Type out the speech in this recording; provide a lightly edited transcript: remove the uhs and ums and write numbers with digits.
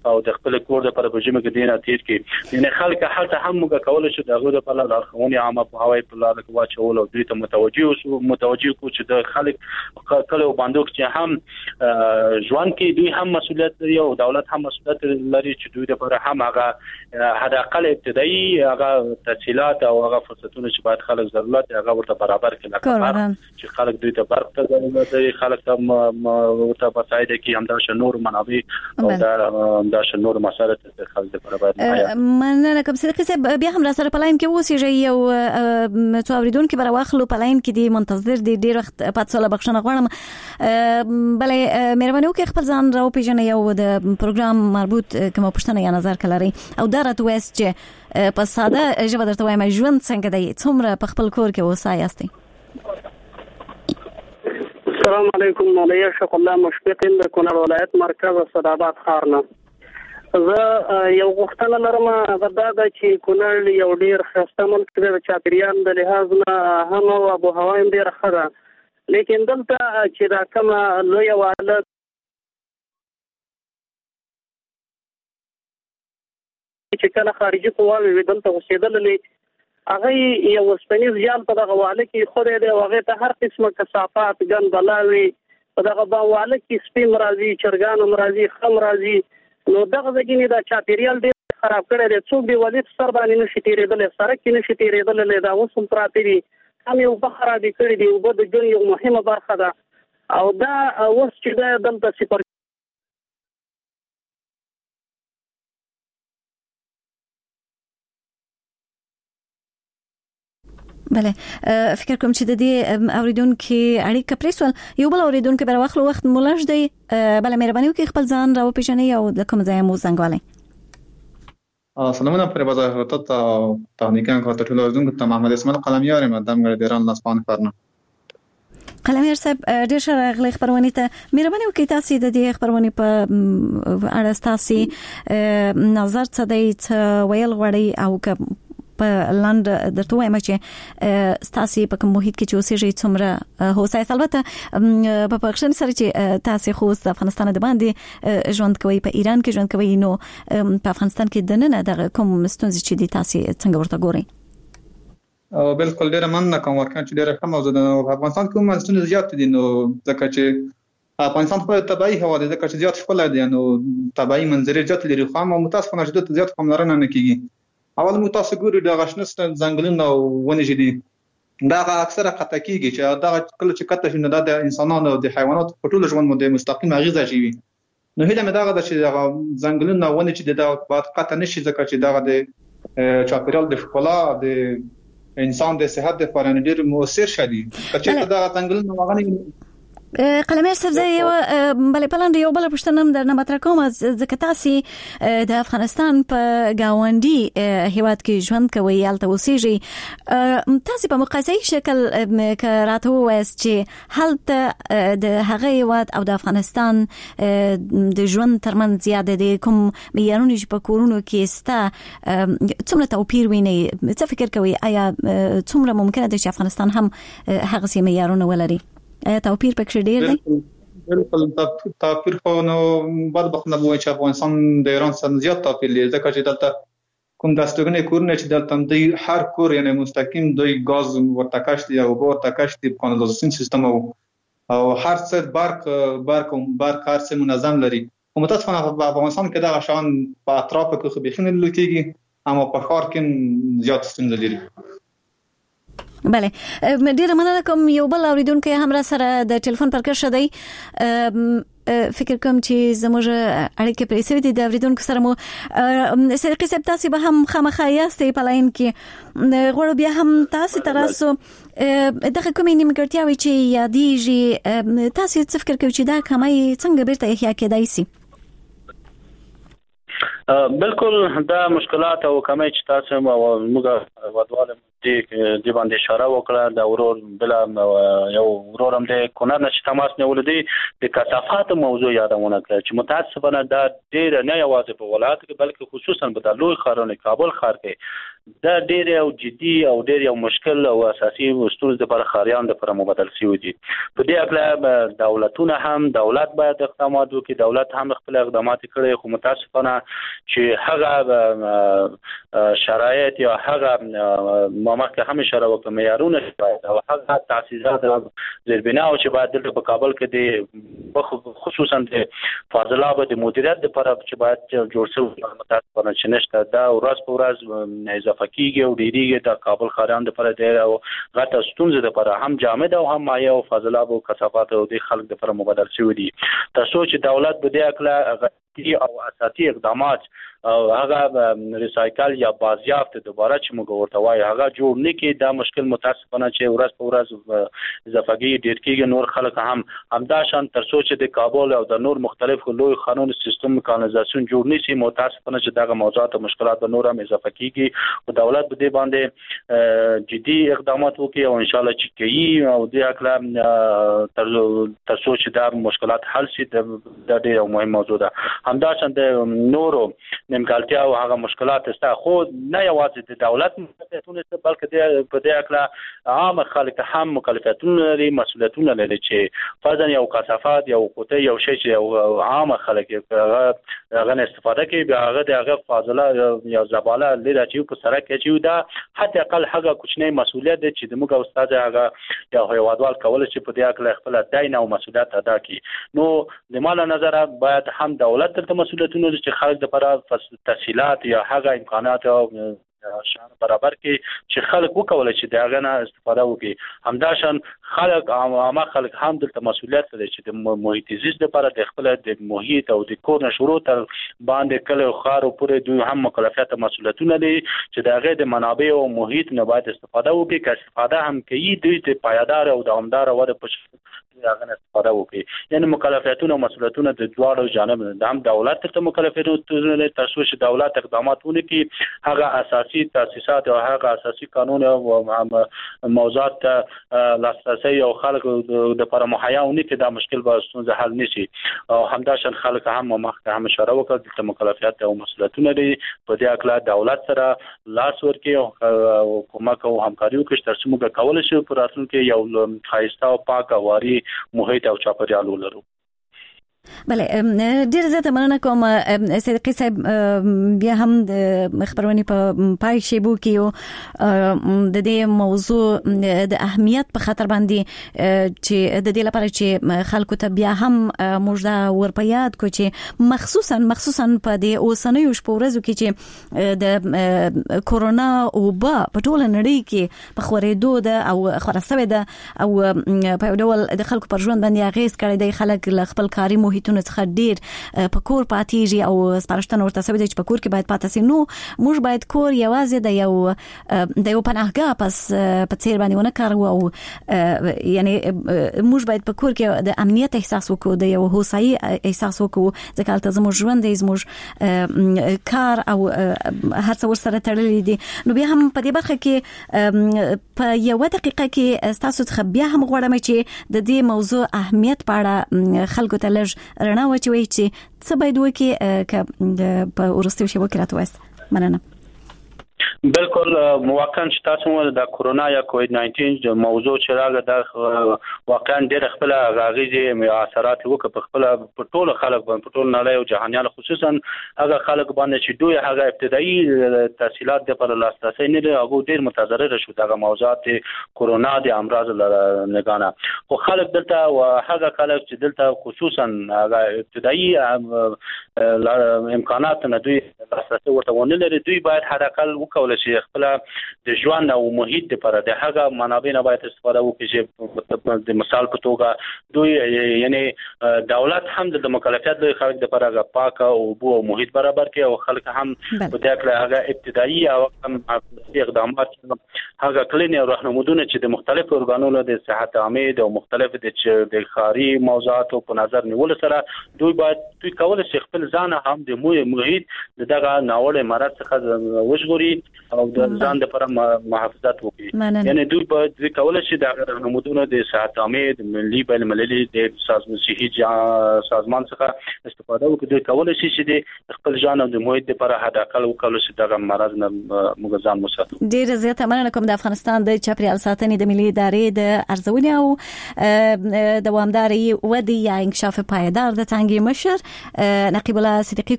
او د خپل کور د پر بجمه کې دینه تیر کې یعنی خلک حالت هم موږ کول شو دغه په لار لارښوونې عامه په هوای په لار کې واچول او دوی ته متوجي کو چې د خلک کله باندې چې هم ژوند کې دوی هم مسؤلیت لري او دولت هم مسؤلیت لري چې دوی لپاره هم هغه حد اقل ابتدایي هغه تسهیلات او هغه فرصتونه چې باید خلک ضرورت هغه ورته برابر کړي چې خلک دوی ته برق ته ضرورت لري خلک ته ورته بسایده کې همدا نور منابع او دا نور مسائل ته خلک برابر مننه کوم څه بیا هم را سره پلاین کې اوسېږي او څو اوریدونکو بر واخلو پلاین کې دی منتظر دی ډیر وخت پات سره بخښنه غواړم بلې مهرباني وکړئ خپل ځان راو پیژنئ او د پروګرام مربوط کومه پوښتنه یا نظر کلري او دا راته وایي چې په ساده ژبه درته وایم ژوند څنګه دی څومره په خپل کور کې اوسئ یاستئ السلام علیکم مولوی شیخ الله مشفق د کونړ ولایت مرکز صداباد ښار نه زه یو غوښتنه لرم دا چې کونړ یو ډیر ښایسته ملک دی د چاپیریال د لحاظ نه هم او آب و هوا هم ډیره ښه ده لیکن دلته چې دا کومه لویه واله چې کله خارجي قواوې دلته اوسېدلې هغه یو اوسپنیز جال په دغه واله کې خورې دی او هغې ته هر قسمه کثافات ګن بلاوي په دغه واله کې سپي هم راځي چرګان هم راځي ښه هم راځي نو دغه ځای دا چاپیریال ډېر خراب کړی دی څوک د ولید سر باندې نشي تېرېدلی سړک کې نشي تېرېدلی دا اوس هم پراته دي هم یې اوبه خرابې کړي دي اوبه د ژوند یو مهمه برخه ده او دا اوس چې دی دلته صفر بله فکر کوم چې د دې اوریدونکو اړیکه پریسول یو بل اوریدونکو بر واخلو وخت مولش دی بله مهرباني وکړئ خپل ځان راو پیژنئ او د کوم ځای مو زنګ والئ سلامونه پر بازار ته تخنیکان کو ته ټول اوریدونکو ته محمد اسماعیل قلمیار مدام غړي دیران لاسپان فرنه قلمیار صاحب ډیر ښه راغلی خبرونه ته مهرباني وکړئ تاسو د دې خبرونه په اړه تاسو نظر څه دی څه ویل غواړئ او په لاند درته وایم چې تاسو په کوم محیط کې چې اوسېږئ څومره هوسای البته په پښتون سره چې تاسو خو د افغانستان د باندې ژوند کوي په ایران کې ژوند کوي نو په افغانستان کې د نن دغه کوم ستونزې چې دي تاسو څنګه ورته ګورئ او بالکل ډیره مننه کوم ورکه چې ډیره کم او د افغانستان کوم ستونزې زیات دي نو ځکه چې افغانستان په طبيعي هوا دي ځکه چې زیات ښکلی دی نو طبيعي منظرې زیات لري خو هم متاسفانه چې د زیات پاملرنه نه کیږي اول مو تاسو ګورئ د غشنه ځنګلونه او ونې چې دي دا اکثره قطع کیږي چې دا کله چې قطع شي نو د انسانانو او د حیواناتو په ټول ژوند باندې مستقیم اغیزه شي نو هیله مې دا ده چې دا ځنګلونه ونې چې دا بعد قطع نشي ځکه چې دا د چاپیریال د ښکلا د انسان د صحت لپاره ډېر مؤثر شدي چې دا ځنګلونه وغني قلمیر صاحب زه یو بلې پلاند یو بل پوښتنه هم درنه مطرح کوم ځکه تاسو د افغانستان په گاونډي هیواد کې ژوند کوئ هلته اوسېږئ تاسو په مقایسې شکل که راته ووایاست چې هلته د هغه هیواد او د افغانستان د ژوند ترمنځ زیاده دی کوم معیارونه چې په کورونو کې سته څومره توپیر وینئ څه فکر کوئ آیا څومره ممکنه ده چې افغانستان هم هغسې معیارونه ولري توپیر پکې ډیر دی بالکل توپیر خو نو بعد بخنه وای چې افغانستان د ایران سره زیات توپیر لري ځکه چې دلته کوم داستګنې کورونه چې دلته د هر کور یعنی مستقیم دوی غاز ورته کاشتي او ورته کاشتي کانالیزاسیون سیستم او هر څه برق هر څه منظم لري او متاسفانه په افغانستان کې دا شان په اطراف کې خو بخنه لکېږي اما په ښار کې زیات ستونزې لري بله ډیره مننه کوم یو بل اوریدونکو هم را سره د ټلیفون پر کښ دی فکر کوم چې زموږ اړیکې پرې سوي دي د اوریدونکو سره مو صدیقي صاحب تاسو به هم خامخا یاستئ په لاین کې غواړو بیا هم تاسو ته راسو دغه کومې نیمګړتیاوې چې یادېږي تاسو څه فکر کوئ چې دا کمی څنګه بیرته احیا کېدای شي بالکل دا مشکلات او کمی چې تاسو موږ ودواله دی باندې اشاره وکړه د ورور بل یو ورور هم د کونړ نه چې تماس نیول دي د کثافات موضوع یادونه کړه چې متاسفانه دا ډیر نه یوازې په ولایت کې بلکې خصوصا په د لوی ښارونو کابل ښار کې دا ډېر یو جدي او ډېر یو مشکل او اساسي ستونزه د پر خاریان د پر مبادل شوی دي. په دې اړه دولتونه هم دولت باید اقدامات وکړي، دولت هم خپل اقدامات کړي، خو متاسفانه چې هغه شرایط یا هغه مامکه هم اشاره وکړه معیارونه او هغه تاسیسات زیربنا او چې باید په کابل کې د خصوصا د فاضلابه د مدیریت لپاره چې باید جوړ شي متاسفانه چې نشته. دا ورځ په ورځ اضافه کیږي او ډیریږي د کابل خاریان لپاره د او غټه ستونزه لپاره هم جامد او هم مایع او فاضلاب او کثافات او د خلک لپاره مبادل شوی دي. تاسو چې دولت به د اکلا او اساسي اقدامات او هغه ریسایکل یا بازیافت دوباره چې موږ ورته وایي هغه جوړ نه کی، دا مشکل متاسفانه چې ورځ په ورځ اضافه ډیر کیږي. نور خلک هم همداشان تر څو چې د کابل او د نور مختلف لوی قانون سیستم کانالیزاسیون جوړ نشي متاسفانه چې دغه موضوعات او مشکلات به نور هم اضافه کیږي او دولت به دې باندې جدي اقدامات وکړي او ان شاء الله چې کوي او د اکلا تر څو چې دا مشکلات حل شي دا ډېر مهم موضوع ده. همداشان د نورو نیمګړتیا او هغه مشکلات استا خو نه یوازې د دولت مسؤلیتونه بلکې په دې اړه عام خلک هم مکلفیتونه لري، مسؤلیتونه لري چې فرضاً یو کثافات یو قوته یو شی چې عام خلک هغه استفاده کوي بیا هغه د هغه فاضله یا زباله لري چې په سره کې چې دا حتی اقل هغه کوچنی مسؤلیت دی چې موږ استاد هغه یا هیوادوال کول چې په دې اړه خپل داین او مسؤلیت ادا کړي. نو د مال نظر باید هم دولت ته مسؤلیتونه چې خلک لپاره تسهیلات یا هغه امکانات او شان برابر کې چې خلک وکول چې داغه نه استفاده وکړي. همداشان خلک عامه خلک هم د مسؤلیت لري چې د محیط زیست لپاره د خپل د محیط او د کور نشورو تر باندې کله خار او پورې دوی هم مکلفیت او مسؤلیتونه لري چې داغه د منابع او محیط نه باید استفاده وکړي. که استفاده هم کوي دوی د پایدار او دوامدار وده په هغه استفاده وکړي. یعنی مکلفیتونه او مسؤلیتونه د دواړو جانب د هم دولت ته مکلفیتونه لري تر څو چې دولت اقدامات وکړي هغه اساسي تاسیسات او هغه اساسي قانون او موضوعات لاسرسي او خلک د لپاره مهیا ونکړي دا مشکل به ستونزه حل نشي. او همداشان خلک هم مخکې هم اشاره وکړه د مکلفیت او مسؤلیتونه لري په دې اړه دولت سره لاس ورکړي او کومک او همکاري وکړي تر څو موږ کولای شو په راتلونکي یو خاصه او پاک واري محیط او چاپیریال ولرو. بله ډیر زیاته مننه کوم صدیقی صاحب. بیا هم د خبرونه په پای شی بو کې د دې موضوع د اهمیت په خاطر باندې چې د دې لپاره چې خلکو ته بیا هم موږ دا ورپیاد کو چې مخصوصا په دې اوسنیو شپو ورځو کې چې د کورونا او په ټول نړۍ کې په خورېدو ده او خرڅوي ده او په ډول د خلکو پر ژوند باندې اغیز کړی دی. خلک خپل کاري محیطونه څخه ډیر په کور پاتېږي او سپارښتنه ورته شوې ده چې په کور کې باید پاتې شي. نو موږ باید کور یوازې د یو پناهګاه په څیر باندې ونه کارو او یعنی موږ باید په کور کې د امنیت احساس وکړو، د یو هوسایي احساس وکړو ځکه هلته زموږ ژوند دی، زموږ کار او هر څه ورسره تړلي دي. نو بیا هم په دې برخه کې په یو دقیقه کې تاسو ته بیا هم غواړم چې د دې موضوع اهمیت په اړه خلکو ته لږ رڼا واچوي چې څه باید وکړي که په ورستیو شیبو کې راته وایست. مننه. بالکل واقعا چې تاسو مو د کورونا یا کووید 19 موضوع چې راغله د واقعا ډېر خپل غاغیزي اثرات وکړ په خپل په ټول خلک باندې په ټول نړۍ او جهانيان خصوصا هغه خلک باندې چې دوی هغه ابتدایي تحصیلات د پر لاسرسي نه لري هغه ډېر متضرر شو دغه موضوعات کورونا د امراض لګانا. خو خلک دلته او هغه خلک چې دلته خصوصا هغه ابتدایي امکانات نه دوی لاسرسي ورته ونه لري دوی باید حداقل وکول شي خپل د ژوند او محیط لپاره د هغه منابع نه باید استفاده وکړي چې د مثال په توګه دوی یعنی دولت هم د مکلفیت د خلک لپاره پاک او بو محیط برابر کړي او خلک هم په دې کې هغه ابتدایي او اقدامات هغه کلینی او راهنمودونه چې د مختلفو ارګانونو د صحت عامه او مختلف د خاري موضوعات په نظر نیول سره دوی باید کول شي خپل ځان هم د محیط دغه دغه ناوړه مرض څخه وژغوري او د ځان لپاره محافظت وکړي. یعنی دوی په کولای شي د نمودونو د صحت عامه د ملي بین المللي د صحي سازمان څخه استفاده وکړي. دوی کولای شي چې د خپل ځان او د محیط لپاره حداقل وکړي چې دغه مرض نه موږ ځان وساتو. ډیر زیاته مننه کوم د افغانستان د چاپیریال ساتنې د ملي ادارې د ارزونې او دوامداري ودی یا انکشاف پایدار د څنګه مشر نقیب الله صدیقی